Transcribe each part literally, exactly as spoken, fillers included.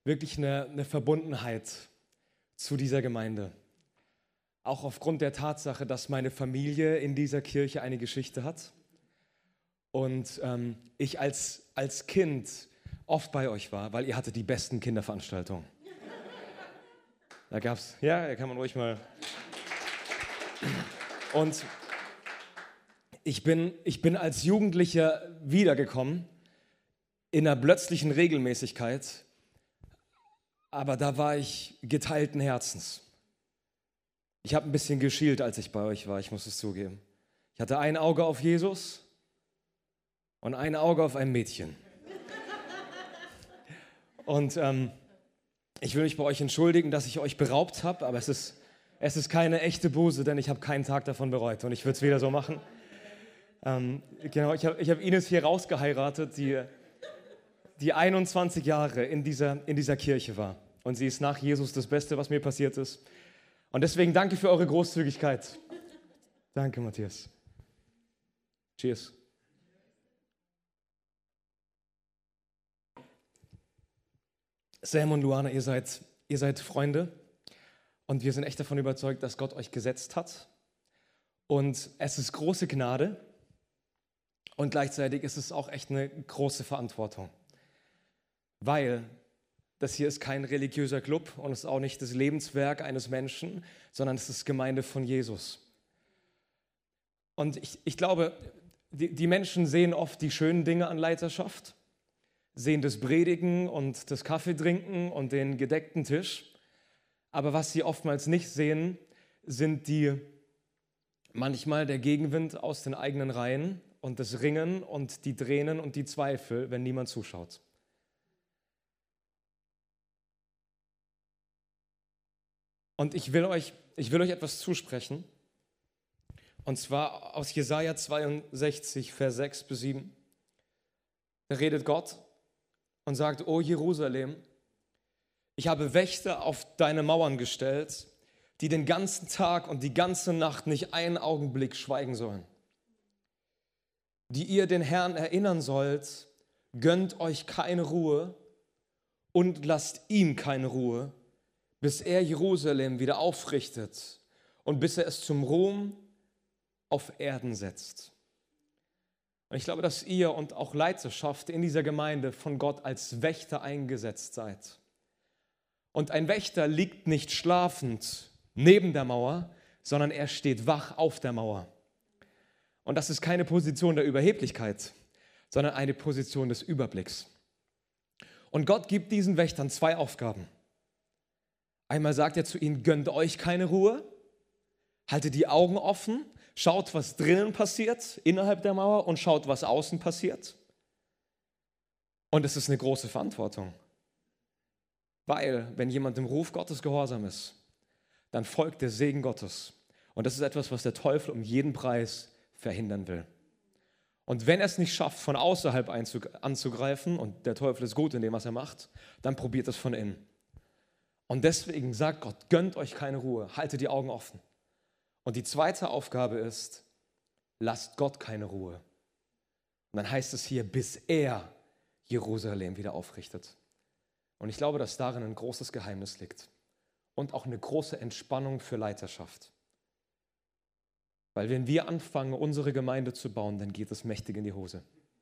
wirklich eine, eine Verbundenheit zu dieser Gemeinde. Auch aufgrund der Tatsache, dass meine Familie in dieser Kirche eine Geschichte hat und ähm, ich als, als Kind oft bei euch war, weil ihr hattet die besten Kinderveranstaltungen. Da gab's, ja, da kann man ruhig mal. Und ich bin, ich bin als Jugendlicher wiedergekommen in einer plötzlichen Regelmäßigkeit, aber da war ich geteilten Herzens. Ich habe ein bisschen geschielt, als ich bei euch war, ich muss es zugeben. Ich hatte ein Auge auf Jesus und ein Auge auf ein Mädchen. Und ähm, ich will mich bei euch entschuldigen, dass ich euch beraubt habe, aber es ist, es ist keine echte Buße, denn ich habe keinen Tag davon bereut und ich würde es wieder so machen. Ähm, genau, ich habe ich hab Ines hier rausgeheiratet, die, die einundzwanzig Jahre in dieser, in dieser Kirche war. Und sie ist nach Jesus das Beste, was mir passiert ist. Und deswegen danke für eure Großzügigkeit. Danke, Matthias. Cheers. Sam und Luana, ihr seid, ihr seid Freunde und wir sind echt davon überzeugt, dass Gott euch gesetzt hat. Und es ist große Gnade und gleichzeitig ist es auch echt eine große Verantwortung. Weil das hier ist kein religiöser Club und es ist auch nicht das Lebenswerk eines Menschen, sondern es ist Gemeinde von Jesus. Und ich, ich glaube, die, die Menschen sehen oft die schönen Dinge an Leiterschaft, sehen das Predigen und das Kaffeetrinken und den gedeckten Tisch. Aber was sie oftmals nicht sehen, sind die manchmal der Gegenwind aus den eigenen Reihen und das Ringen und die Tränen und die Zweifel, wenn niemand zuschaut. Und ich will euch, ich will euch etwas zusprechen. Und zwar aus Jesaja zweiundsechzig, Vers sechs bis sieben. Da redet Gott und sagt: O Jerusalem, ich habe Wächter auf deine Mauern gestellt, die den ganzen Tag und die ganze Nacht nicht einen Augenblick schweigen sollen. Die ihr den Herrn erinnern sollt, gönnt euch keine Ruhe und lasst ihm keine Ruhe, bis er Jerusalem wieder aufrichtet und bis er es zum Ruhm auf Erden setzt. Und ich glaube, dass ihr und auch Leiterschaft in dieser Gemeinde von Gott als Wächter eingesetzt seid. Und ein Wächter liegt nicht schlafend neben der Mauer, sondern er steht wach auf der Mauer. Und das ist keine Position der Überheblichkeit, sondern eine Position des Überblicks. Und Gott gibt diesen Wächtern zwei Aufgaben. Einmal sagt er zu ihnen: Gönnt euch keine Ruhe, haltet die Augen offen, schaut, was drinnen passiert, innerhalb der Mauer, und schaut, was außen passiert. Und es ist eine große Verantwortung. Weil, wenn jemand dem Ruf Gottes gehorsam ist, dann folgt der Segen Gottes. Und das ist etwas, was der Teufel um jeden Preis verhindern will. Und wenn er es nicht schafft, von außerhalb anzugreifen, und der Teufel ist gut in dem, was er macht, dann probiert es von innen. Und deswegen sagt Gott: Gönnt euch keine Ruhe, haltet die Augen offen. Und die zweite Aufgabe ist: Lasst Gott keine Ruhe. Und dann heißt es hier: bis er Jerusalem wieder aufrichtet. Und ich glaube, dass darin ein großes Geheimnis liegt und auch eine große Entspannung für Leiterschaft. Weil wenn wir anfangen, unsere Gemeinde zu bauen, dann geht es mächtig in die Hose.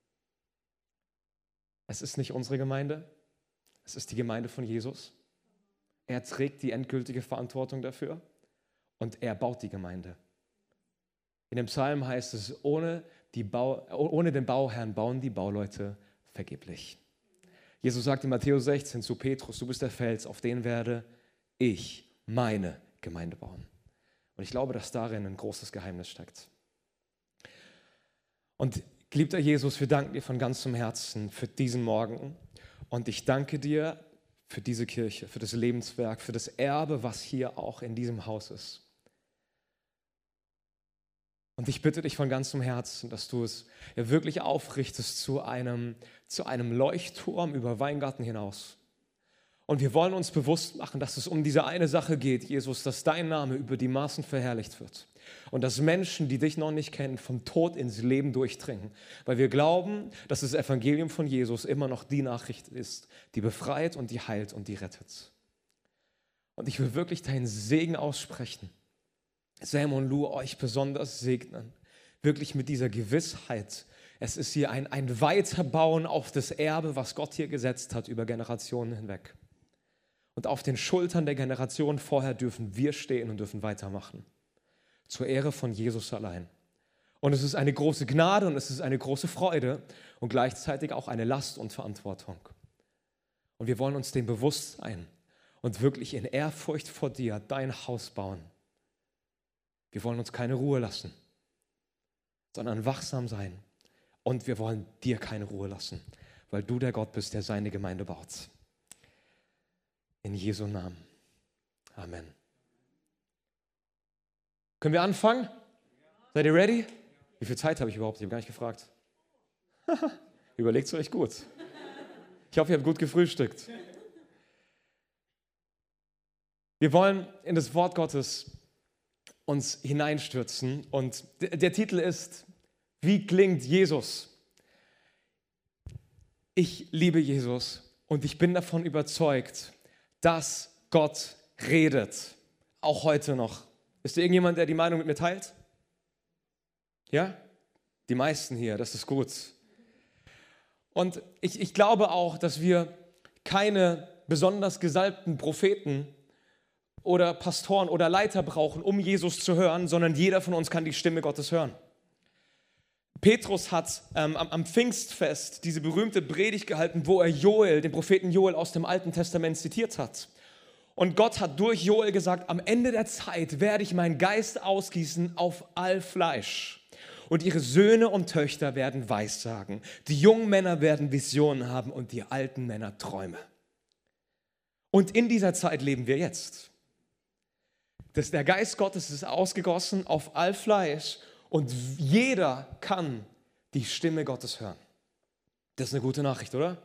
Es ist nicht unsere Gemeinde, es ist die Gemeinde von Jesus. Er trägt die endgültige Verantwortung dafür und er baut die Gemeinde. In dem Psalm heißt es: ohne, die Bau, ohne den Bauherrn bauen die Bauleute vergeblich. Jesus sagt in Matthäus sechzehn zu Petrus: Du bist der Fels, auf den werde ich meine Gemeinde bauen. Und ich glaube, dass darin ein großes Geheimnis steckt. Und geliebter Jesus, wir danken dir von ganzem Herzen für diesen Morgen. Und ich danke dir für diese Kirche, für das Lebenswerk, für das Erbe, was hier auch in diesem Haus ist. Und ich bitte dich von ganzem Herzen, dass du es ja wirklich aufrichtest zu einem, zu einem Leuchtturm über Weingarten hinaus. Und wir wollen uns bewusst machen, dass es um diese eine Sache geht, Jesus, dass dein Name über die Maßen verherrlicht wird. Und dass Menschen, die dich noch nicht kennen, vom Tod ins Leben durchdringen. Weil wir glauben, dass das Evangelium von Jesus immer noch die Nachricht ist, die befreit und die heilt und die rettet. Und ich will wirklich deinen Segen aussprechen. Sam und Lou euch besonders segnen. Wirklich mit dieser Gewissheit. Es ist hier ein, ein Weiterbauen auf das Erbe, was Gott hier gesetzt hat über Generationen hinweg. Und auf den Schultern der Generation vorher dürfen wir stehen und dürfen weitermachen. Zur Ehre von Jesus allein. Und es ist eine große Gnade und es ist eine große Freude und gleichzeitig auch eine Last und Verantwortung. Und wir wollen uns dem bewusst sein und wirklich in Ehrfurcht vor dir dein Haus bauen. Wir wollen uns keine Ruhe lassen, sondern wachsam sein. Und wir wollen dir keine Ruhe lassen, weil du der Gott bist, der seine Gemeinde baut. In Jesu Namen. Amen. Können wir anfangen? Seid ihr ready? Wie viel Zeit habe ich überhaupt? Ich habe gar nicht gefragt. Überlegt es euch gut. Ich hoffe, ihr habt gut gefrühstückt. Wir wollen in das Wort Gottes uns hineinstürzen. Und der Titel ist, wie klingt Jesus? Ich liebe Jesus und ich bin davon überzeugt, dass Gott redet. Auch heute noch. Ist da irgendjemand, der die Meinung mit mir teilt? Ja? Die meisten hier, das ist gut. Und ich, ich glaube auch, dass wir keine besonders gesalbten Propheten oder Pastoren oder Leiter brauchen, um Jesus zu hören, sondern jeder von uns kann die Stimme Gottes hören. Petrus hat ähm, am, am Pfingstfest diese berühmte Predigt gehalten, wo er Joel, den Propheten Joel aus dem Alten Testament zitiert hat. Und Gott hat durch Joel gesagt, am Ende der Zeit werde ich meinen Geist ausgießen auf all Fleisch. Und ihre Söhne und Töchter werden Weissagen. Die jungen Männer werden Visionen haben und die alten Männer Träume. Und in dieser Zeit leben wir jetzt. Das, der Geist Gottes ist ausgegossen auf all Fleisch und jeder kann die Stimme Gottes hören. Das ist eine gute Nachricht, oder?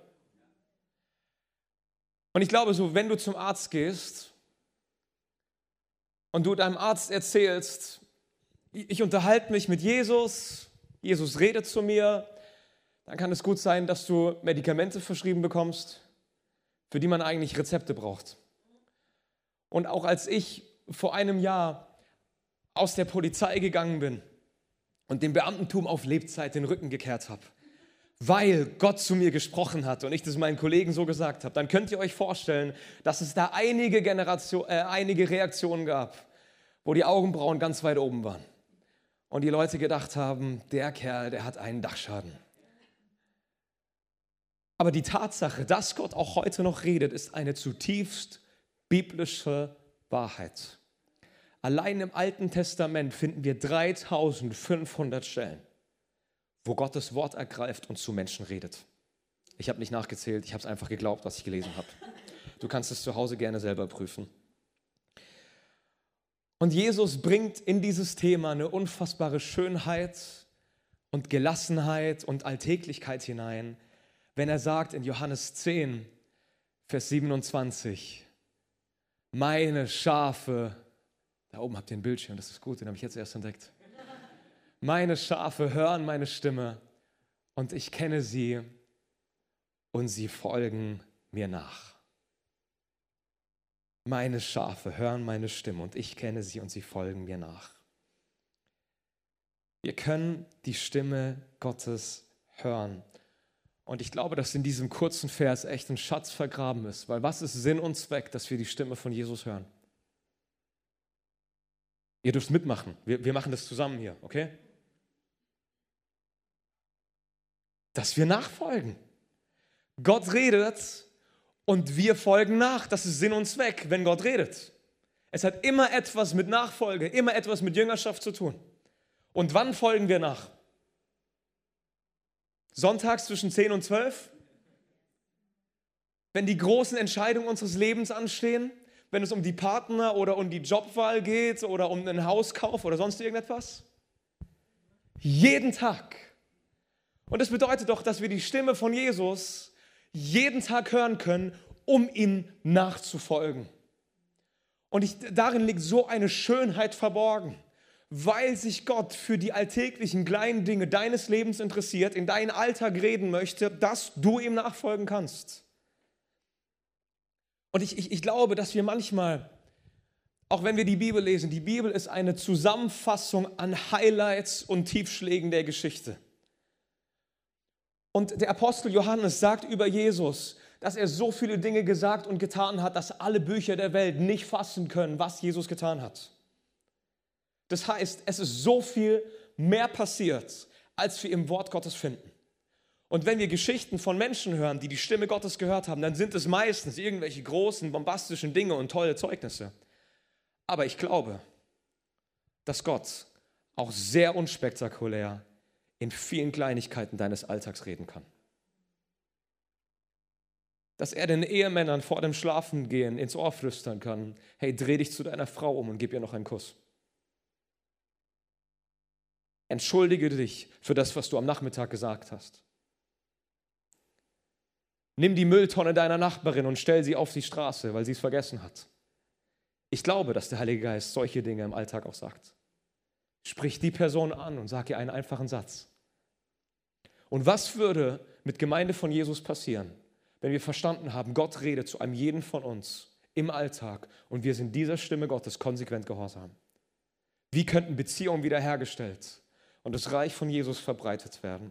Und ich glaube so, wenn du zum Arzt gehst und du deinem Arzt erzählst, ich unterhalte mich mit Jesus, Jesus redet zu mir, dann kann es gut sein, dass du Medikamente verschrieben bekommst, für die man eigentlich Rezepte braucht. Und auch als ich vor einem Jahr aus der Polizei gegangen bin und dem Beamtentum auf Lebzeit den Rücken gekehrt habe, weil Gott zu mir gesprochen hat und ich das meinen Kollegen so gesagt habe, dann könnt ihr euch vorstellen, dass es da einige, Generation, äh, einige Reaktionen gab, wo die Augenbrauen ganz weit oben waren. Und die Leute gedacht haben, der Kerl, der hat einen Dachschaden. Aber die Tatsache, dass Gott auch heute noch redet, ist eine zutiefst biblische Wahrheit. Allein im Alten Testament finden wir dreitausendfünfhundert Stellen, wo Gottes Wort ergreift und zu Menschen redet. Ich habe nicht nachgezählt, ich habe es einfach geglaubt, was ich gelesen habe. Du kannst es zu Hause gerne selber prüfen. Und Jesus bringt in dieses Thema eine unfassbare Schönheit und Gelassenheit und Alltäglichkeit hinein, wenn er sagt in Johannes zehn, Vers siebenundzwanzig, meine Schafe, da oben habt ihr einen Bildschirm, das ist gut, den habe ich jetzt erst entdeckt. Meine Schafe hören meine Stimme und ich kenne sie und sie folgen mir nach. Meine Schafe hören meine Stimme und ich kenne sie und sie folgen mir nach. Wir können die Stimme Gottes hören. Und ich glaube, dass in diesem kurzen Vers echt ein Schatz vergraben ist. Weil was ist Sinn und Zweck, dass wir die Stimme von Jesus hören? Ihr dürft mitmachen. Wir, wir machen das zusammen hier, okay? Dass wir nachfolgen. Gott redet und wir folgen nach. Das ist Sinn und Zweck, wenn Gott redet. Es hat immer etwas mit Nachfolge, immer etwas mit Jüngerschaft zu tun. Und wann folgen wir nach? Sonntags zwischen zehn und zwölf? Wenn die großen Entscheidungen unseres Lebens anstehen? Wenn es um die Partner oder um die Jobwahl geht oder um einen Hauskauf oder sonst irgendetwas? Jeden Tag. Und das bedeutet doch, dass wir die Stimme von Jesus jeden Tag hören können, um ihm nachzufolgen. Und ich, darin liegt so eine Schönheit verborgen, weil sich Gott für die alltäglichen kleinen Dinge deines Lebens interessiert, in deinen Alltag reden möchte, dass du ihm nachfolgen kannst. Und ich, ich, ich glaube, dass wir manchmal, auch wenn wir die Bibel lesen, die Bibel ist eine Zusammenfassung an Highlights und Tiefschlägen der Geschichte. Und der Apostel Johannes sagt über Jesus, dass er so viele Dinge gesagt und getan hat, dass alle Bücher der Welt nicht fassen können, was Jesus getan hat. Das heißt, es ist so viel mehr passiert, als wir im Wort Gottes finden. Und wenn wir Geschichten von Menschen hören, die die Stimme Gottes gehört haben, dann sind es meistens irgendwelche großen, bombastischen Dinge und tolle Zeugnisse. Aber ich glaube, dass Gott auch sehr unspektakulär in vielen Kleinigkeiten deines Alltags reden kann. Dass er den Ehemännern vor dem Schlafengehen ins Ohr flüstern kann, hey, dreh dich zu deiner Frau um und gib ihr noch einen Kuss. Entschuldige dich für das, was du am Nachmittag gesagt hast. Nimm die Mülltonne deiner Nachbarin und stell sie auf die Straße, weil sie es vergessen hat. Ich glaube, dass der Heilige Geist solche Dinge im Alltag auch sagt. Sprich die Person an und sag ihr einen einfachen Satz. Und was würde mit Gemeinde von Jesus passieren, wenn wir verstanden haben, Gott redet zu einem jeden von uns im Alltag und wir sind dieser Stimme Gottes konsequent gehorsam? Wie könnten Beziehungen wiederhergestellt und das Reich von Jesus verbreitet werden?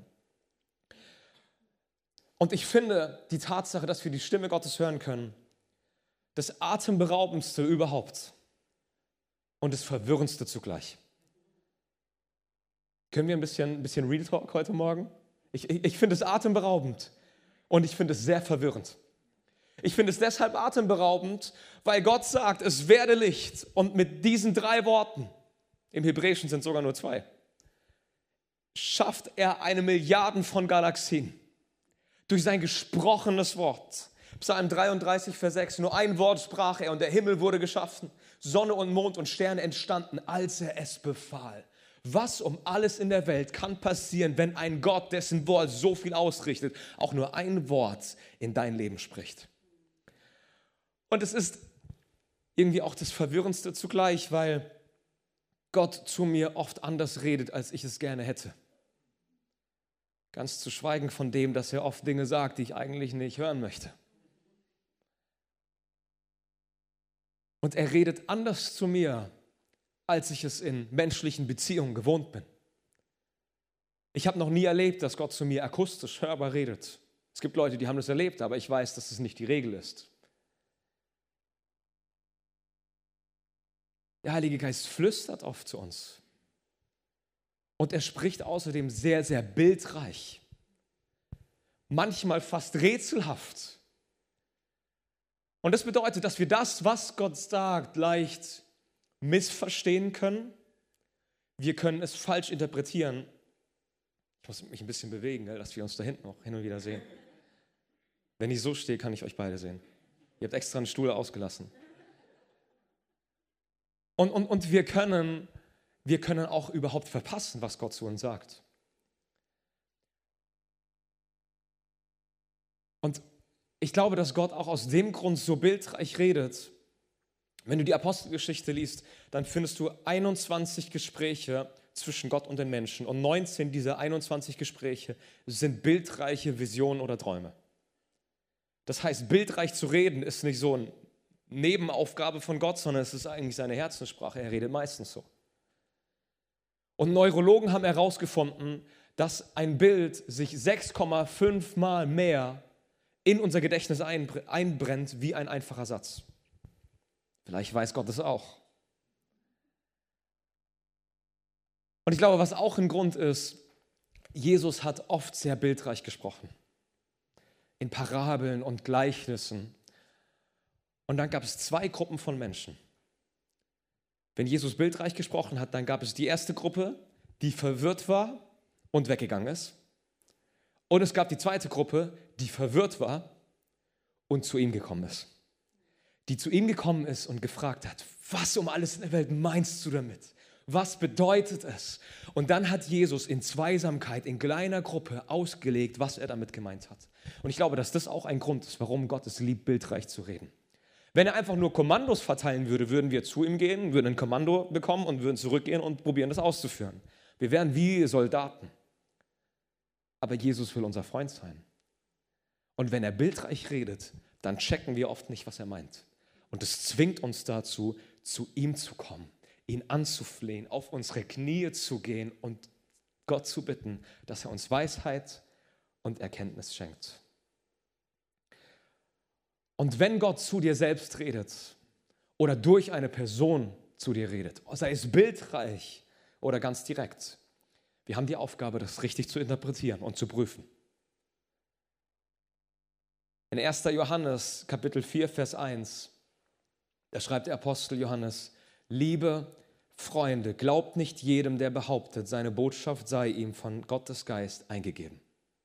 Und ich finde die Tatsache, dass wir die Stimme Gottes hören können, das Atemberaubendste überhaupt und das Verwirrendste zugleich. Können wir ein bisschen, ein bisschen Real Talk heute Morgen? Ich, ich, ich finde es atemberaubend und ich finde es sehr verwirrend. Ich finde es deshalb atemberaubend, weil Gott sagt, es werde Licht. Und mit diesen drei Worten, im Hebräischen sind sogar nur zwei, schafft er eine Milliarden von Galaxien. Durch sein gesprochenes Wort. Psalm dreiunddreißig, Vers sechs, nur ein Wort sprach er und der Himmel wurde geschaffen. Sonne und Mond und Sterne entstanden, als er es befahl. Was um alles in der Welt kann passieren, wenn ein Gott, dessen Wort so viel ausrichtet, auch nur ein Wort in dein Leben spricht? Und es ist irgendwie auch das Verwirrendste zugleich, weil Gott zu mir oft anders redet, als ich es gerne hätte. Ganz zu schweigen von dem, dass er oft Dinge sagt, die ich eigentlich nicht hören möchte. Und er redet anders zu mir, als ich es in menschlichen Beziehungen gewohnt bin. Ich habe noch nie erlebt, dass Gott zu mir akustisch hörbar redet. Es gibt Leute, die haben das erlebt, aber ich weiß, dass es nicht die Regel ist. Der Heilige Geist flüstert oft zu uns. Und er spricht außerdem sehr, sehr bildreich. Manchmal fast rätselhaft. Und das bedeutet, dass wir das, was Gott sagt, leicht missverstehen können. Wir können es falsch interpretieren. Ich muss mich ein bisschen bewegen, dass wir uns da hinten auch hin und wieder sehen. Wenn ich so stehe, kann ich euch beide sehen. Ihr habt extra einen Stuhl ausgelassen. Und, und, und wir können... Wir können auch überhaupt verpassen, was Gott zu uns sagt. Und ich glaube, dass Gott auch aus dem Grund so bildreich redet. Wenn du die Apostelgeschichte liest, dann findest du einundzwanzig Gespräche zwischen Gott und den Menschen. Und neunzehn dieser einundzwanzig Gespräche sind bildreiche Visionen oder Träume. Das heißt, bildreich zu reden ist nicht so eine Nebenaufgabe von Gott, sondern es ist eigentlich seine Herzenssprache. Er redet meistens so. Und Neurologen haben herausgefunden, dass ein Bild sich sechs Komma fünf Mal mehr in unser Gedächtnis einbrennt wie ein einfacher Satz. Vielleicht weiß Gott es auch. Und ich glaube, was auch ein Grund ist, Jesus hat oft sehr bildreich gesprochen. In Parabeln und Gleichnissen. Und dann gab es zwei Gruppen von Menschen. Wenn Jesus bildreich gesprochen hat, dann gab es die erste Gruppe, die verwirrt war und weggegangen ist. Und es gab die zweite Gruppe, die verwirrt war und zu ihm gekommen ist. Die zu ihm gekommen ist und gefragt hat, was um alles in der Welt meinst du damit? Was bedeutet es? Und dann hat Jesus in Zweisamkeit, in kleiner Gruppe ausgelegt, was er damit gemeint hat. Und ich glaube, dass das auch ein Grund ist, warum Gott es liebt, bildreich zu reden. Wenn er einfach nur Kommandos verteilen würde, würden wir zu ihm gehen, würden ein Kommando bekommen und würden zurückgehen und probieren, das auszuführen. Wir wären wie Soldaten. Aber Jesus will unser Freund sein. Und wenn er bildreich redet, dann checken wir oft nicht, was er meint. Und es zwingt uns dazu, zu ihm zu kommen, ihn anzuflehen, auf unsere Knie zu gehen und Gott zu bitten, dass er uns Weisheit und Erkenntnis schenkt. Und wenn Gott zu dir selbst redet oder durch eine Person zu dir redet, sei es bildreich oder ganz direkt, wir haben die Aufgabe, das richtig zu interpretieren und zu prüfen. In erster Johannes Kapitel vier, Vers eins, da schreibt der Apostel Johannes: Liebe Freunde, glaubt nicht jedem, der behauptet, seine Botschaft sei ihm von Gottes Geist eingegeben,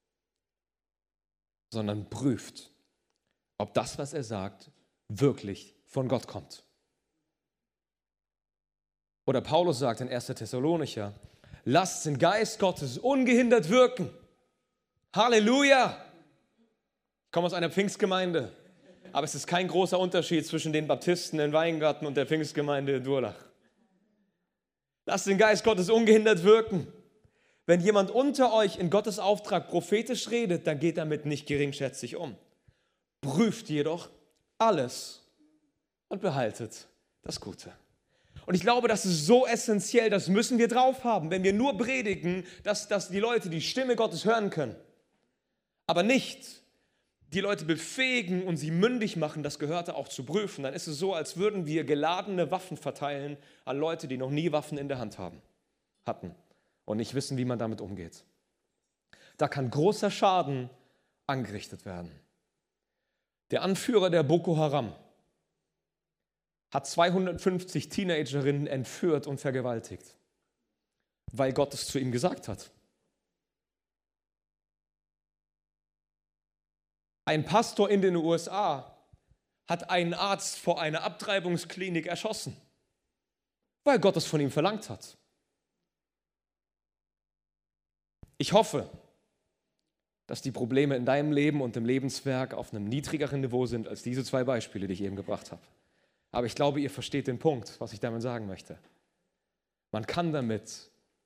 sondern prüft, ob das, was er sagt, wirklich von Gott kommt. Oder Paulus sagt in erster Thessalonicher: Lasst den Geist Gottes ungehindert wirken. Halleluja! Ich komme aus einer Pfingstgemeinde, aber es ist kein großer Unterschied zwischen den Baptisten in Weingarten und der Pfingstgemeinde in Durlach. Lasst den Geist Gottes ungehindert wirken. Wenn jemand unter euch in Gottes Auftrag prophetisch redet, dann geht damit nicht geringschätzig um. Prüft jedoch alles und behaltet das Gute. Und ich glaube, das ist so essentiell, das müssen wir drauf haben, wenn wir nur predigen, dass, dass die Leute die Stimme Gottes hören können, aber nicht die Leute befähigen und sie mündig machen, das Gehörte auch zu prüfen, dann ist es so, als würden wir geladene Waffen verteilen an Leute, die noch nie Waffen in der Hand haben, hatten und nicht wissen, wie man damit umgeht. Da kann großer Schaden angerichtet werden. Der Anführer der Boko Haram hat zweihundertfünfzig Teenagerinnen entführt und vergewaltigt, weil Gott es zu ihm gesagt hat. Ein Pastor in den U S A hat einen Arzt vor einer Abtreibungsklinik erschossen, weil Gott es von ihm verlangt hat. Ich hoffe, dass die Probleme in deinem Leben und im Lebenswerk auf einem niedrigeren Niveau sind als diese zwei Beispiele, die ich eben gebracht habe. Aber ich glaube, ihr versteht den Punkt, was ich damit sagen möchte. Man kann damit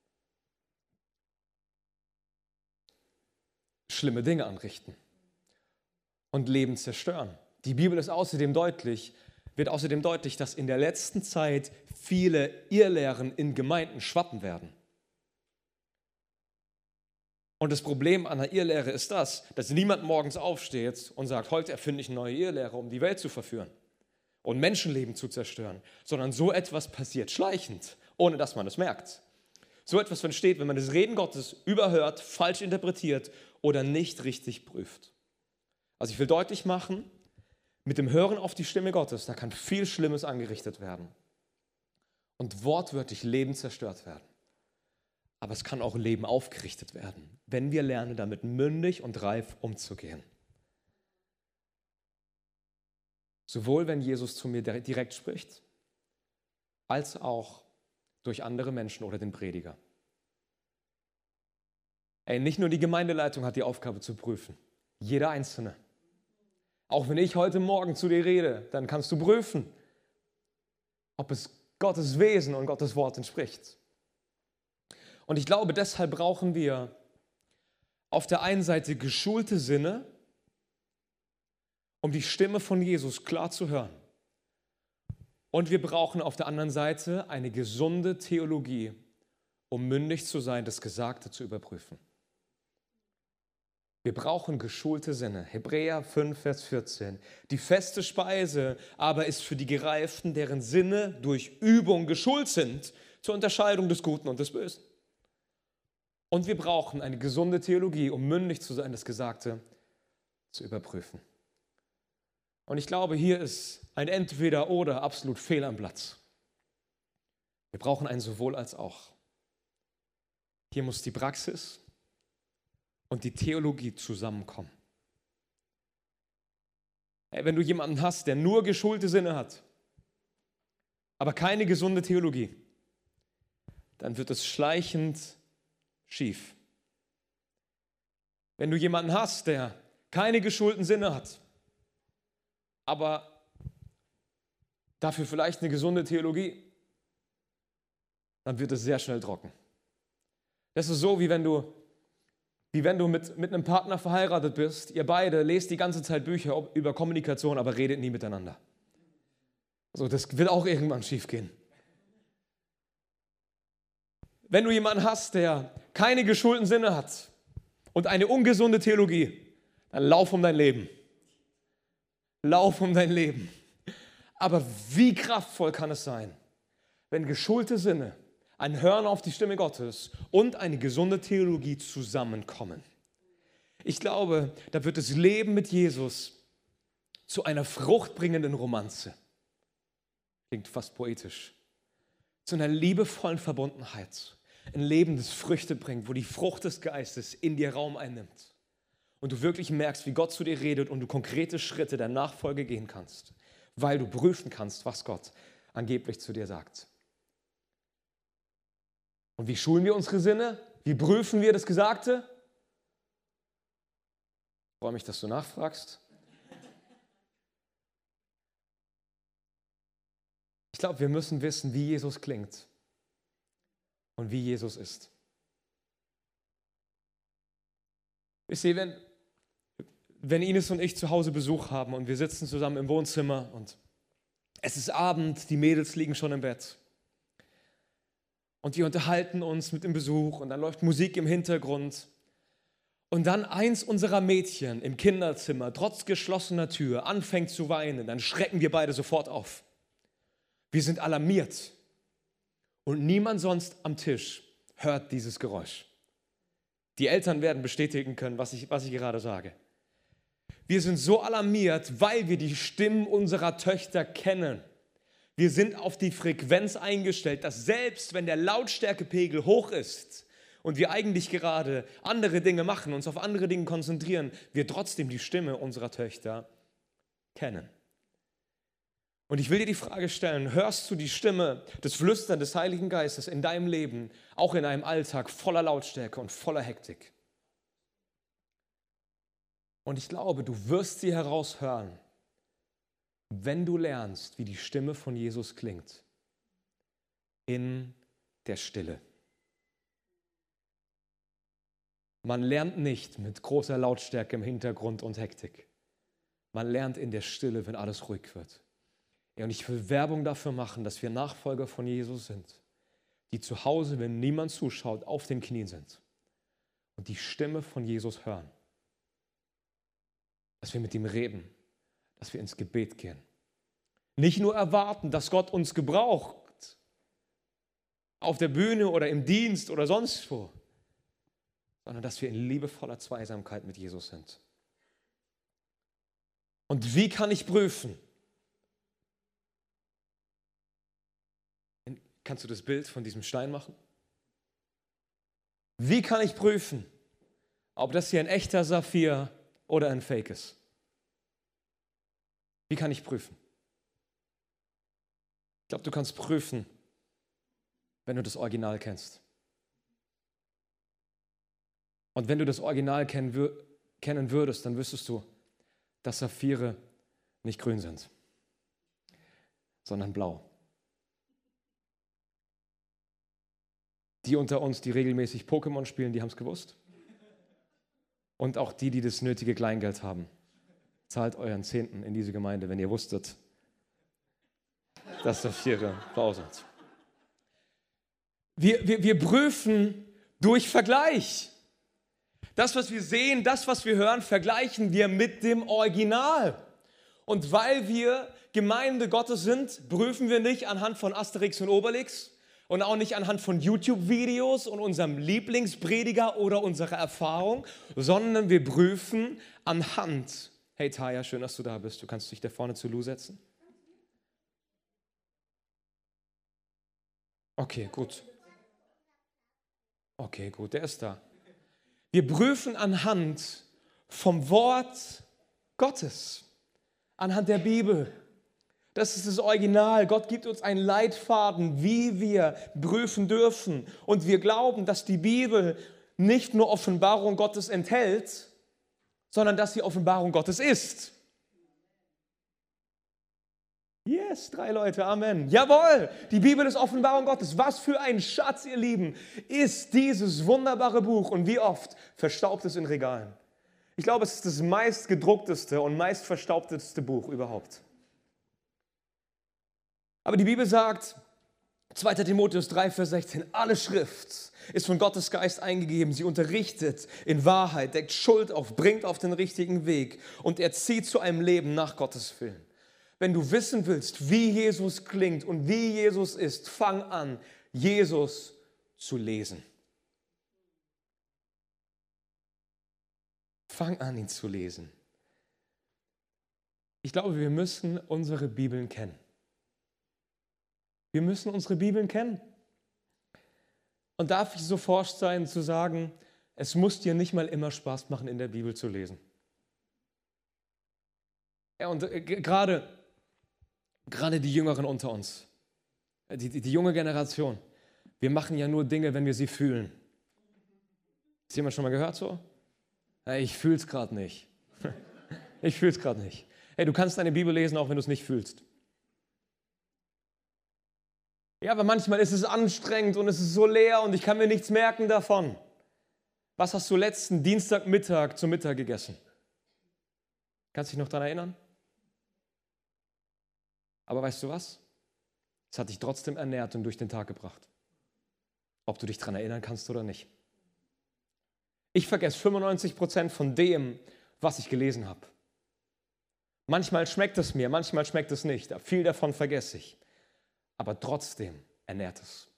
schlimme Dinge anrichten und Leben zerstören. Die Bibel ist außerdem deutlich, wird außerdem deutlich, dass in der letzten Zeit viele Irrlehren in Gemeinden schwappen werden. Und das Problem an der Irrlehre ist das, dass niemand morgens aufsteht und sagt, heute erfinde ich eine neue Irrlehre, um die Welt zu verführen und Menschenleben zu zerstören, sondern so etwas passiert schleichend, ohne dass man es merkt. So etwas entsteht, wenn man das Reden Gottes überhört, falsch interpretiert oder nicht richtig prüft. Also ich will deutlich machen, mit dem Hören auf die Stimme Gottes, da kann viel Schlimmes angerichtet werden und wortwörtlich Leben zerstört werden. Aber es kann auch Leben aufgerichtet werden, wenn wir lernen, damit mündig und reif umzugehen. Sowohl wenn Jesus zu mir direkt spricht, als auch durch andere Menschen oder den Prediger. Ey, nicht nur die Gemeindeleitung hat die Aufgabe zu prüfen, jeder Einzelne. Auch wenn ich heute Morgen zu dir rede, dann kannst du prüfen, ob es Gottes Wesen und Gottes Wort entspricht. Und ich glaube, deshalb brauchen wir auf der einen Seite geschulte Sinne, um die Stimme von Jesus klar zu hören. Und wir brauchen auf der anderen Seite eine gesunde Theologie, um mündig zu sein, das Gesagte zu überprüfen. Wir brauchen geschulte Sinne. Hebräer fünf, Vers vierzehn. Die feste Speise aber ist für die Gereiften, deren Sinne durch Übung geschult sind, zur Unterscheidung des Guten und des Bösen. Und wir brauchen eine gesunde Theologie, um mündig zu sein, das Gesagte zu überprüfen. Und ich glaube, hier ist ein Entweder-Oder absolut fehl am Platz. Wir brauchen ein Sowohl als auch. Hier muss die Praxis und die Theologie zusammenkommen. Hey, wenn du jemanden hast, der nur geschulte Sinne hat, aber keine gesunde Theologie, dann wird es schleichend schief. Wenn du jemanden hast, der keine geschulten Sinne hat, aber dafür vielleicht eine gesunde Theologie, dann wird es sehr schnell trocken. Das ist so, wie wenn du, wie wenn du mit, mit einem Partner verheiratet bist. Ihr beide lest die ganze Zeit Bücher über Kommunikation, aber redet nie miteinander. Also das wird auch irgendwann schief gehen. Wenn du jemanden hast, der keine geschulten Sinne hat und eine ungesunde Theologie, dann lauf um dein Leben. Lauf um dein Leben. Aber wie kraftvoll kann es sein, wenn geschulte Sinne, ein Hören auf die Stimme Gottes und eine gesunde Theologie zusammenkommen. Ich glaube, da wird das Leben mit Jesus zu einer fruchtbringenden Romanze. Klingt fast poetisch. Zu einer liebevollen Verbundenheit. Ein Leben, das Früchte bringt, wo die Frucht des Geistes in dir Raum einnimmt. Und du wirklich merkst, wie Gott zu dir redet und du konkrete Schritte der Nachfolge gehen kannst, weil du prüfen kannst, was Gott angeblich zu dir sagt. Und wie schulen wir unsere Sinne? Wie prüfen wir das Gesagte? Ich freue mich, dass du nachfragst. Ich glaube, wir müssen wissen, wie Jesus klingt und wie Jesus ist. Wisst ihr, wenn, wenn Ines und ich zu Hause Besuch haben und wir sitzen zusammen im Wohnzimmer und es ist Abend, die Mädels liegen schon im Bett. Und wir unterhalten uns mit dem Besuch und dann läuft Musik im Hintergrund. Und dann eins unserer Mädchen im Kinderzimmer, trotz geschlossener Tür, anfängt zu weinen, dann schrecken wir beide sofort auf. Wir sind alarmiert. Und niemand sonst am Tisch hört dieses Geräusch. Die Eltern werden bestätigen können, was ich, was ich gerade sage. Wir sind so alarmiert, weil wir die Stimmen unserer Töchter kennen. Wir sind auf die Frequenz eingestellt, dass selbst wenn der Lautstärkepegel hoch ist und wir eigentlich gerade andere Dinge machen, uns auf andere Dinge konzentrieren, wir trotzdem die Stimme unserer Töchter kennen. Und ich will dir die Frage stellen, hörst du die Stimme des Flüstern des Heiligen Geistes in deinem Leben, auch in einem Alltag voller Lautstärke und voller Hektik? Und ich glaube, du wirst sie heraushören, wenn du lernst, wie die Stimme von Jesus klingt, in der Stille. Man lernt nicht mit großer Lautstärke im Hintergrund und Hektik. Man lernt in der Stille, wenn alles ruhig wird. Ja, und ich will Werbung dafür machen, dass wir Nachfolger von Jesus sind, die zu Hause, wenn niemand zuschaut, auf den Knien sind und die Stimme von Jesus hören. Dass wir mit ihm reden, dass wir ins Gebet gehen. Nicht nur erwarten, dass Gott uns gebraucht, auf der Bühne oder im Dienst oder sonst wo, sondern dass wir in liebevoller Zweisamkeit mit Jesus sind. Und wie kann ich prüfen? Kannst du das Bild von diesem Stein machen? Wie kann ich prüfen, ob das hier ein echter Saphir oder ein Fake ist? Wie kann ich prüfen? Ich glaube, du kannst prüfen, wenn du das Original kennst. Und wenn du das Original kennen, wür- kennen würdest, dann wüsstest du, dass Saphire nicht grün sind, sondern blau. Die unter uns, die regelmäßig Pokémon spielen, die haben es gewusst. Und auch die, die das nötige Kleingeld haben. Zahlt euren Zehnten in diese Gemeinde, wenn ihr wusstet, dass Saphire blau sind. Wir, wir, wir prüfen durch Vergleich. Das, was wir sehen, das, was wir hören, vergleichen wir mit dem Original. Und weil wir Gemeinde Gottes sind, prüfen wir nicht anhand von Asterix und Obelix und auch nicht anhand von YouTube-Videos und unserem Lieblingsprediger oder unserer Erfahrung, sondern wir prüfen anhand. Hey Taya, schön, dass du da bist. Du kannst dich da vorne zu Lou setzen. Okay, gut. Okay, gut, der ist da. Wir prüfen anhand vom Wort Gottes, anhand der Bibel. Das ist das Original. Gott gibt uns einen Leitfaden, wie wir prüfen dürfen. Und wir glauben, dass die Bibel nicht nur Offenbarung Gottes enthält, sondern dass sie Offenbarung Gottes ist. Yes, drei Leute, Amen. Jawohl, die Bibel ist Offenbarung Gottes. Was für ein Schatz, ihr Lieben, ist dieses wunderbare Buch. Und wie oft verstaubt es in Regalen. Ich glaube, es ist das meistgedruckteste und meistverstaubteste Buch überhaupt. Aber die Bibel sagt, zweiter Timotheus drei, Vers sechzehn, alle Schrift ist von Gottes Geist eingegeben. Sie unterrichtet in Wahrheit, deckt Schuld auf, bringt auf den richtigen Weg und erzieht zu einem Leben nach Gottes Willen. Wenn du wissen willst, wie Jesus klingt und wie Jesus ist, fang an, Jesus zu lesen. Fang an, ihn zu lesen. Ich glaube, wir müssen unsere Bibeln kennen. Wir müssen unsere Bibeln kennen. Und darf ich so forsch sein, zu sagen, es muss dir nicht mal immer Spaß machen, in der Bibel zu lesen. Ja, und äh, gerade, gerade die Jüngeren unter uns, die, die, die junge Generation, wir machen ja nur Dinge, wenn wir sie fühlen. Ist jemand schon mal gehört so? Hey, ich fühle es gerade nicht. Ich fühle es gerade nicht. Hey, du kannst deine Bibel lesen, auch wenn du es nicht fühlst. Ja, aber manchmal ist es anstrengend und es ist so leer und ich kann mir nichts merken davon. Was hast du letzten Dienstagmittag zum Mittag gegessen? Kannst du dich noch daran erinnern? Aber weißt du was? Es hat dich trotzdem ernährt und durch den Tag gebracht. Ob du dich daran erinnern kannst oder nicht. Ich vergesse fünfundneunzig Prozent von dem, was ich gelesen habe. Manchmal schmeckt es mir, manchmal schmeckt es nicht. Viel davon vergesse ich. Aber trotzdem ernährt es.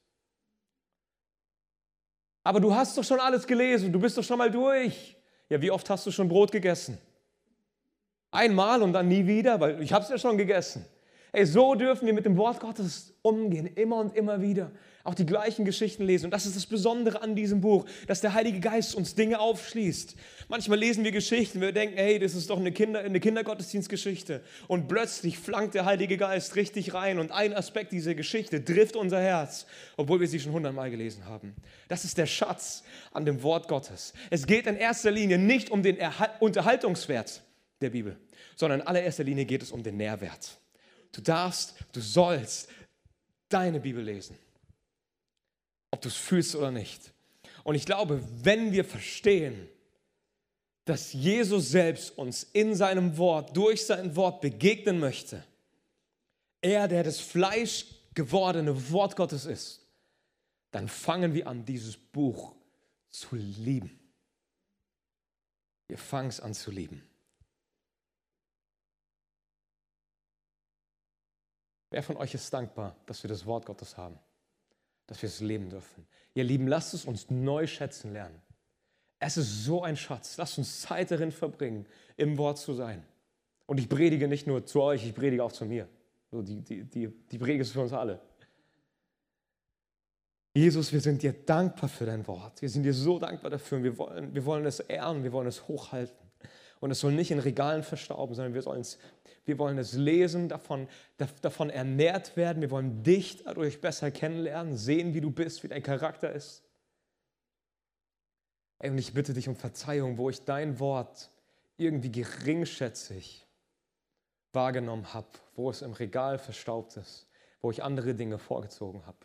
Aber du hast doch schon alles gelesen, du bist doch schon mal durch. Ja, wie oft hast du schon Brot gegessen? Einmal und dann nie wieder, weil ich habe es ja schon gegessen. Ey, so dürfen wir mit dem Wort Gottes umgehen, immer und immer wieder. Auch die gleichen Geschichten lesen. Und das ist das Besondere an diesem Buch, dass der Heilige Geist uns Dinge aufschließt. Manchmal lesen wir Geschichten, wir denken, hey, das ist doch eine, Kinder, eine Kindergottesdienstgeschichte. Und plötzlich flankt der Heilige Geist richtig rein und ein Aspekt dieser Geschichte trifft unser Herz, obwohl wir sie schon hundertmal gelesen haben. Das ist der Schatz an dem Wort Gottes. Es geht in erster Linie nicht um den Erhal- Unterhaltungswert der Bibel, sondern in allererster Linie geht es um den Nährwert. Du darfst, du sollst deine Bibel lesen. Ob du es fühlst oder nicht. Und ich glaube, wenn wir verstehen, dass Jesus selbst uns in seinem Wort, durch sein Wort begegnen möchte, er, der das Fleisch gewordene Wort Gottes ist, dann fangen wir an, dieses Buch zu lieben. Wir fangen es an zu lieben. Wer von euch ist dankbar, dass wir das Wort Gottes haben? Dass wir es leben dürfen? Ihr Lieben, lasst es uns neu schätzen lernen. Es ist so ein Schatz. Lasst uns Zeit darin verbringen, im Wort zu sein. Und ich predige nicht nur zu euch, ich predige auch zu mir. So die, die, die, die Predigt ist für uns alle. Jesus, wir sind dir dankbar für dein Wort. Wir sind dir so dankbar dafür. Und wir wollen, wir wollen es ehren, wir wollen es hochhalten. Und es soll nicht in Regalen verstauben, sondern wir, sollen's, wir wollen es lesen, davon, davon ernährt werden. Wir wollen dich dadurch besser kennenlernen, sehen, wie du bist, wie dein Charakter ist. Ey, und ich bitte dich um Verzeihung, wo ich dein Wort irgendwie geringschätzig wahrgenommen habe, wo es im Regal verstaubt ist, wo ich andere Dinge vorgezogen habe.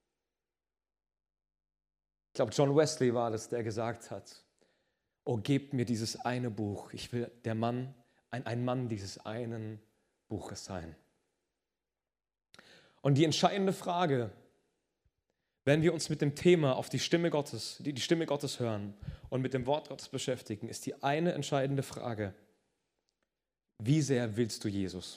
Ich glaube, John Wesley war das, der gesagt hat, oh, gebt mir dieses eine Buch. Ich will der Mann, ein, ein Mann dieses einen Buches sein. Und die entscheidende Frage, wenn wir uns mit dem Thema auf die Stimme Gottes, die, die Stimme Gottes hören und mit dem Wort Gottes beschäftigen, ist die eine entscheidende Frage: Wie sehr willst du Jesus?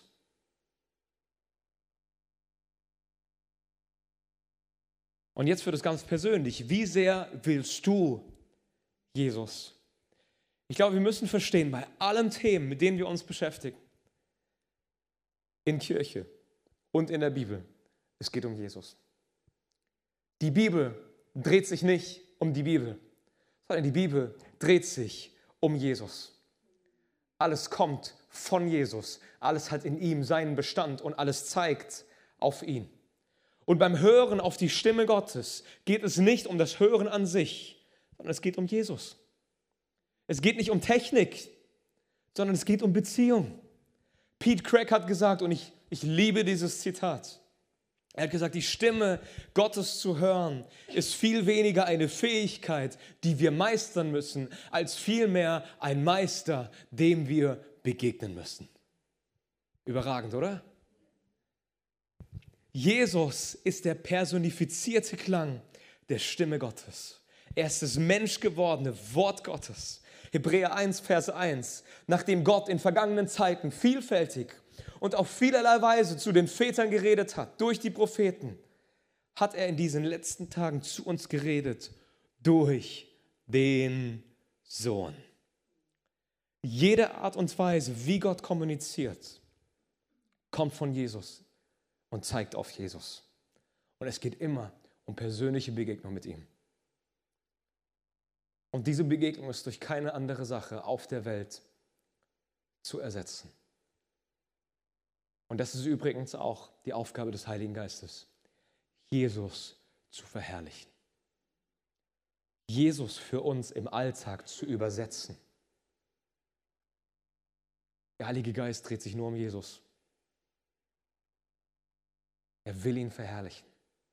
Und jetzt wird es ganz persönlich. Wie sehr willst du Jesus? Ich glaube, wir müssen verstehen, bei allen Themen, mit denen wir uns beschäftigen, in Kirche und in der Bibel, es geht um Jesus. Die Bibel dreht sich nicht um die Bibel, sondern die Bibel dreht sich um Jesus. Alles kommt von Jesus. Alles hat in ihm seinen Bestand und alles zeigt auf ihn. Und beim Hören auf die Stimme Gottes geht es nicht um das Hören an sich, sondern es geht um Jesus. Es geht nicht um Technik, sondern es geht um Beziehung. Pete Craig hat gesagt, und ich, ich liebe dieses Zitat, er hat gesagt, die Stimme Gottes zu hören ist viel weniger eine Fähigkeit, die wir meistern müssen, als vielmehr ein Meister, dem wir begegnen müssen. Überragend, oder? Jesus ist der personifizierte Klang der Stimme Gottes. Er ist das menschgewordene Wort Gottes. Hebräer eins, Vers eins. Nachdem Gott in vergangenen Zeiten vielfältig und auf vielerlei Weise zu den Vätern geredet hat, durch die Propheten, hat er in diesen letzten Tagen zu uns geredet, durch den Sohn. Jede Art und Weise, wie Gott kommuniziert, kommt von Jesus und zeigt auf Jesus. Und es geht immer um persönliche Begegnung mit ihm. Und diese Begegnung ist durch keine andere Sache auf der Welt zu ersetzen. Und das ist übrigens auch die Aufgabe des Heiligen Geistes, Jesus zu verherrlichen. Jesus für uns im Alltag zu übersetzen. Der Heilige Geist dreht sich nur um Jesus. Er will ihn verherrlichen.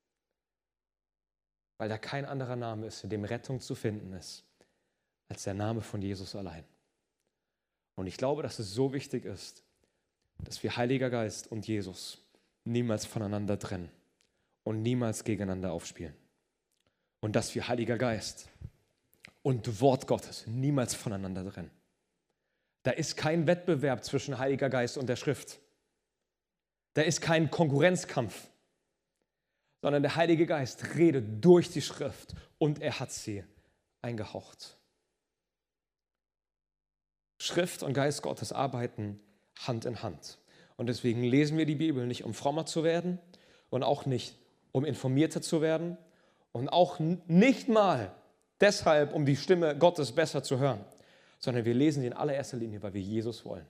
Weil da kein anderer Name ist, in dem Rettung zu finden ist, als der Name von Jesus allein. Und ich glaube, dass es so wichtig ist, dass wir Heiliger Geist und Jesus niemals voneinander trennen und niemals gegeneinander aufspielen. Und dass wir Heiliger Geist und Wort Gottes niemals voneinander trennen. Da ist kein Wettbewerb zwischen Heiliger Geist und der Schrift. Da ist kein Konkurrenzkampf, sondern der Heilige Geist redet durch die Schrift und er hat sie eingehaucht. Schrift und Geist Gottes arbeiten Hand in Hand. Und deswegen lesen wir die Bibel nicht, um frommer zu werden und auch nicht, um informierter zu werden und auch nicht mal deshalb, um die Stimme Gottes besser zu hören, sondern wir lesen sie in allererster Linie, weil wir Jesus wollen.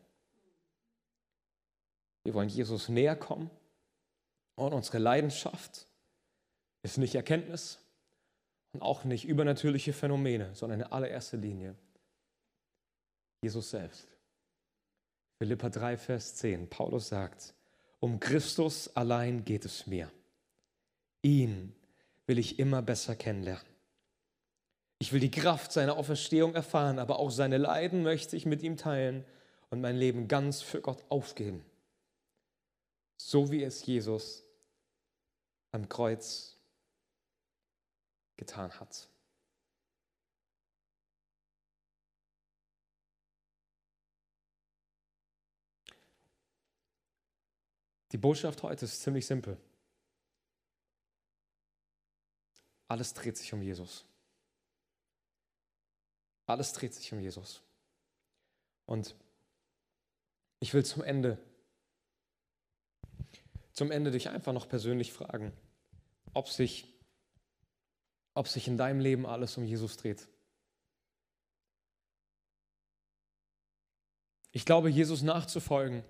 Wir wollen Jesus näher kommen und unsere Leidenschaft ist nicht Erkenntnis und auch nicht übernatürliche Phänomene, sondern in allererster Linie Jesus selbst. Philipper drei, Vers zehn, Paulus sagt, um Christus allein geht es mir. Ihn will ich immer besser kennenlernen. Ich will die Kraft seiner Auferstehung erfahren, aber auch seine Leiden möchte ich mit ihm teilen und mein Leben ganz für Gott aufgeben. So wie es Jesus am Kreuz getan hat. Die Botschaft heute ist ziemlich simpel. Alles dreht sich um Jesus. Alles dreht sich um Jesus. Und ich will zum Ende, zum Ende dich einfach noch persönlich fragen, ob sich, ob sich in deinem Leben alles um Jesus dreht. Ich glaube, Jesus nachzufolgen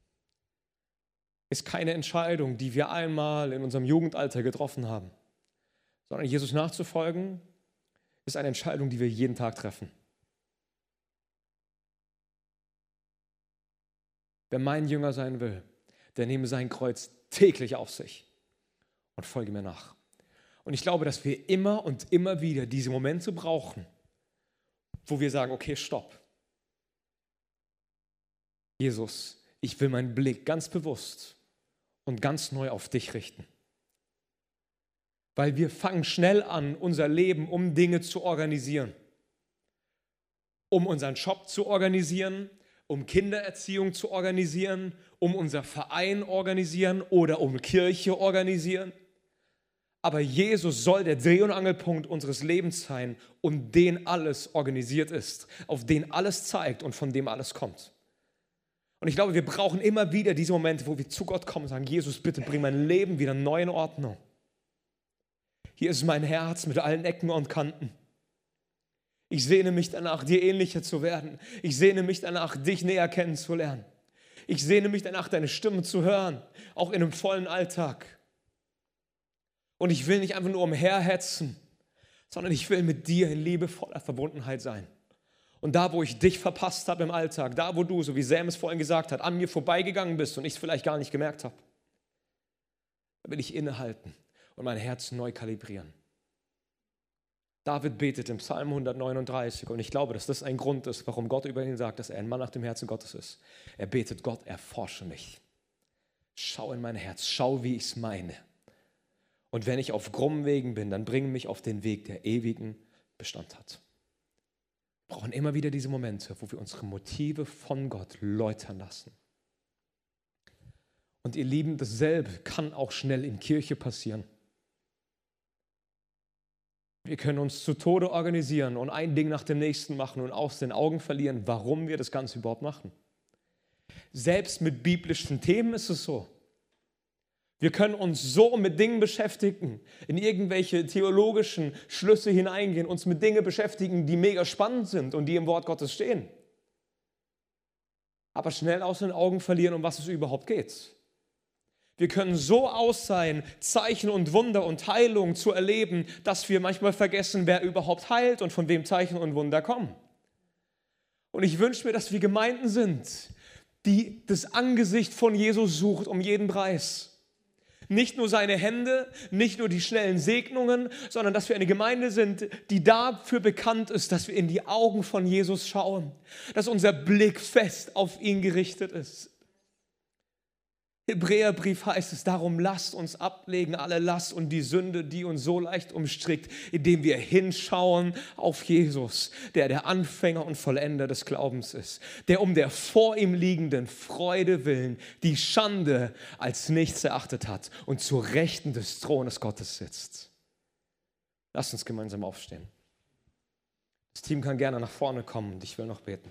ist keine Entscheidung, die wir einmal in unserem Jugendalter getroffen haben, sondern Jesus nachzufolgen ist eine Entscheidung, die wir jeden Tag treffen. Wer mein Jünger sein will, der nehme sein Kreuz täglich auf sich und folge mir nach. Und ich glaube, dass wir immer und immer wieder diese Momente brauchen, wo wir sagen, okay, stopp. Jesus, ich will meinen Blick ganz bewusst und ganz neu auf dich richten. Weil wir fangen schnell an, unser Leben um Dinge zu organisieren. Um unseren Job zu organisieren, um Kindererziehung zu organisieren, um unser Verein organisieren oder um Kirche organisieren. Aber Jesus soll der Dreh- und Angelpunkt unseres Lebens sein, um den alles organisiert ist, auf den alles zeigt und von dem alles kommt. Und ich glaube, wir brauchen immer wieder diese Momente, wo wir zu Gott kommen und sagen, Jesus, bitte bring mein Leben wieder neu in Ordnung. Hier ist mein Herz mit allen Ecken und Kanten. Ich sehne mich danach, dir ähnlicher zu werden. Ich sehne mich danach, dich näher kennenzulernen. Ich sehne mich danach, deine Stimme zu hören, auch in einem vollen Alltag. Und ich will nicht einfach nur umherhetzen, sondern ich will mit dir in liebevoller Verbundenheit sein. Und da, wo ich dich verpasst habe im Alltag, da, wo du, so wie Sam es vorhin gesagt hat, an mir vorbeigegangen bist und ich es vielleicht gar nicht gemerkt habe, da will ich innehalten und mein Herz neu kalibrieren. David betet im Psalm hundertneununddreißig und ich glaube, dass das ein Grund ist, warum Gott über ihn sagt, dass er ein Mann nach dem Herzen Gottes ist. Er betet: Gott, erforsche mich. Schau in mein Herz, schau, wie ich es meine. Und wenn ich auf krummen Wegen bin, dann bringe mich auf den Weg, der ewigen Bestand hat. Wir brauchen immer wieder diese Momente, wo wir unsere Motive von Gott läutern lassen. Und ihr Lieben, dasselbe kann auch schnell in Kirche passieren. Wir können uns zu Tode organisieren und ein Ding nach dem nächsten machen und aus den Augen verlieren, warum wir das Ganze überhaupt machen. Selbst mit biblischen Themen ist es so. Wir können uns so mit Dingen beschäftigen, in irgendwelche theologischen Schlüsse hineingehen, uns mit Dingen beschäftigen, die mega spannend sind und die im Wort Gottes stehen. Aber schnell aus den Augen verlieren, um was es überhaupt geht. Wir können so aus sein, Zeichen und Wunder und Heilung zu erleben, dass wir manchmal vergessen, wer überhaupt heilt und von wem Zeichen und Wunder kommen. Und ich wünsche mir, dass wir Gemeinden sind, die das Angesicht von Jesus sucht um jeden Preis. Nicht nur seine Hände, nicht nur die schnellen Segnungen, sondern dass wir eine Gemeinde sind, die dafür bekannt ist, dass wir in die Augen von Jesus schauen, dass unser Blick fest auf ihn gerichtet ist. Hebräerbrief heißt es, darum lasst uns ablegen alle Last und die Sünde, die uns so leicht umstrickt, indem wir hinschauen auf Jesus, der der Anfänger und Vollender des Glaubens ist, der um der vor ihm liegenden Freude willen die Schande als nichts erachtet hat und zur Rechten des Thrones Gottes sitzt. Lasst uns gemeinsam aufstehen. Das Team kann gerne nach vorne kommen und ich will noch beten.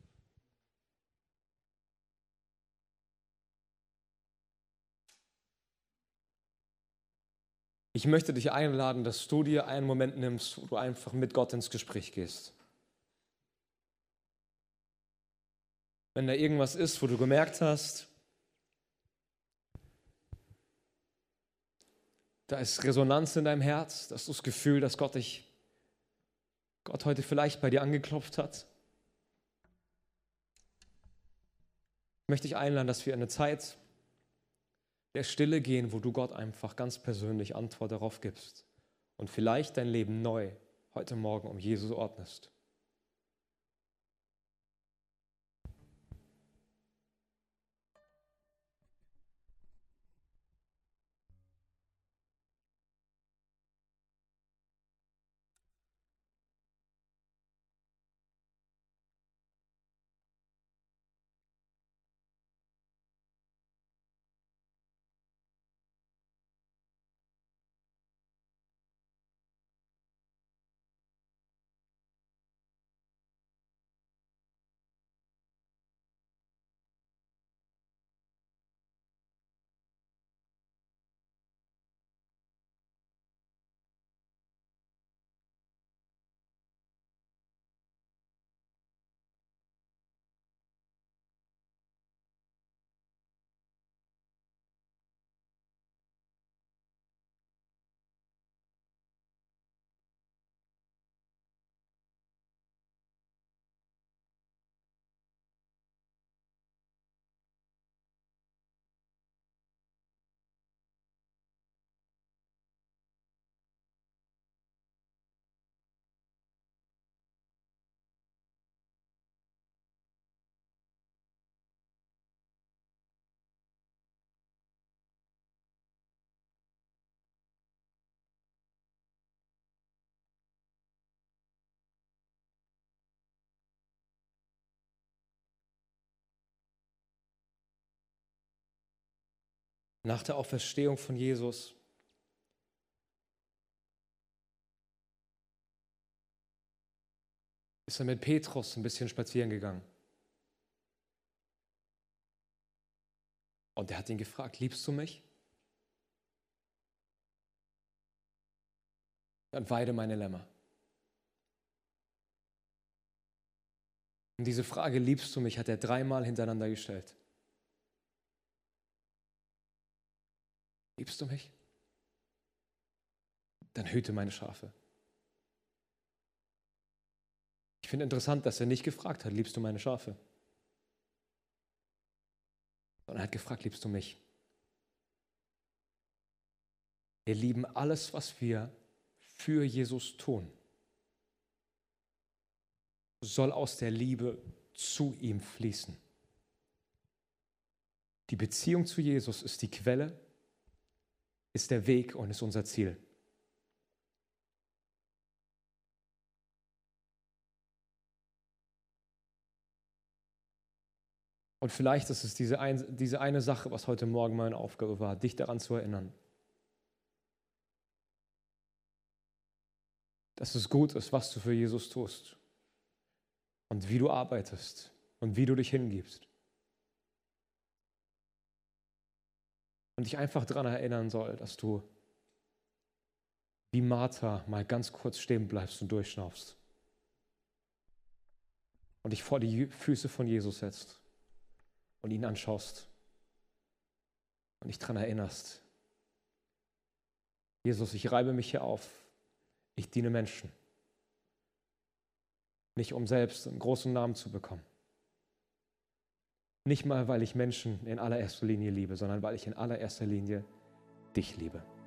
Ich möchte dich einladen, dass du dir einen Moment nimmst, wo du einfach mit Gott ins Gespräch gehst. Wenn da irgendwas ist, wo du gemerkt hast, da ist Resonanz in deinem Herz, da hast du das Gefühl, dass Gott dich, Gott heute vielleicht bei dir angeklopft hat, möchte ich einladen, dass wir in eine Zeit der Stille gehen, wo du Gott einfach ganz persönlich Antwort darauf gibst und vielleicht dein Leben neu heute Morgen um Jesus ordnest. Nach der Auferstehung von Jesus ist er mit Petrus ein bisschen spazieren gegangen. Und er hat ihn gefragt: Liebst du mich? Dann weide meine Lämmer. Und diese Frage, liebst du mich, hat er dreimal hintereinander gestellt. Liebst du mich? Dann hüte meine Schafe. Ich finde interessant, dass er nicht gefragt hat, liebst du meine Schafe? Sondern er hat gefragt, liebst du mich? Wir lieben alles, was wir für Jesus tun, soll aus der Liebe zu ihm fließen. Die Beziehung zu Jesus ist die Quelle, ist der Weg und ist unser Ziel. Und vielleicht ist es diese, ein, diese eine Sache, was heute Morgen meine Aufgabe war, dich daran zu erinnern, dass es gut ist, was du für Jesus tust und wie du arbeitest und wie du dich hingibst. Und dich einfach daran erinnern soll, dass du wie Martha mal ganz kurz stehen bleibst und durchschnaufst und dich vor die Füße von Jesus setzt und ihn anschaust und dich daran erinnerst, Jesus, ich reibe mich hier auf, ich diene Menschen, nicht um selbst einen großen Namen zu bekommen. Nicht mal, weil ich Menschen in allererster Linie liebe, sondern weil ich in allererster Linie dich liebe.